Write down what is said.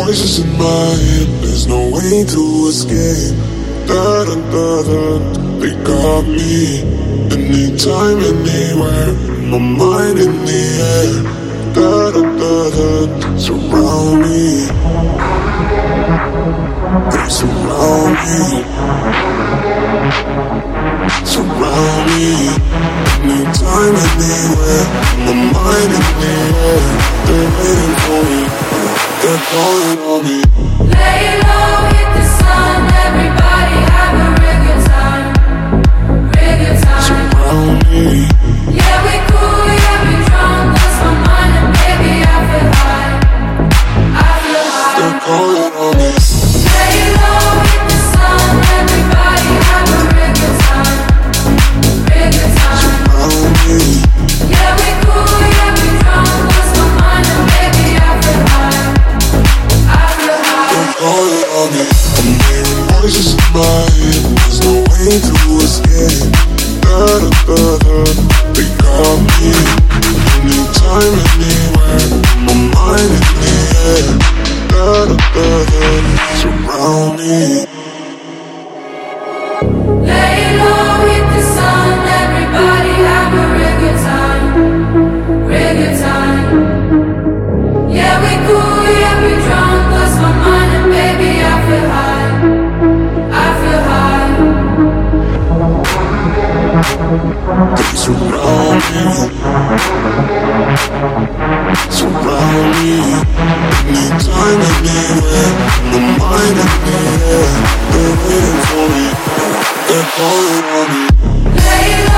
voices in my head, there's no way to escape. Da da da da, they got me. Anytime, anywhere, my mind in the air. Da da da da, surround me. They surround me. Surround me. Anytime, anywhere, my mind in the air. They're waiting for me, they're calling on me. Lay low, hit the sun, everybody have a real good time. Real good time. Surround me. Yeah, we cool, yeah, we drunk, lost my mind and baby I feel high. I feel high. They're calling on me. Lay low, hit the sun, everybody have a real good time. Real good time. Surround me. Yeah, we cool, yeah, we drunk, lost my mind and baby I feel high. I feel high. They're calling on me. I'm hearing voices in my head, there's no way to escape. Da da da da, they got me. Anytime, anywhere, my mind in the air. Da da da da, surround me. Lay low, hit the sun, everybody have a real good time. Real good time. Yeah, we cool, yeah, we drunk, lost my mind and baby I feel high. I feel high. They surround me. Surround me. Anytime, anywhere, my mind in the air. They're waiting for me, they're calling on me. Lay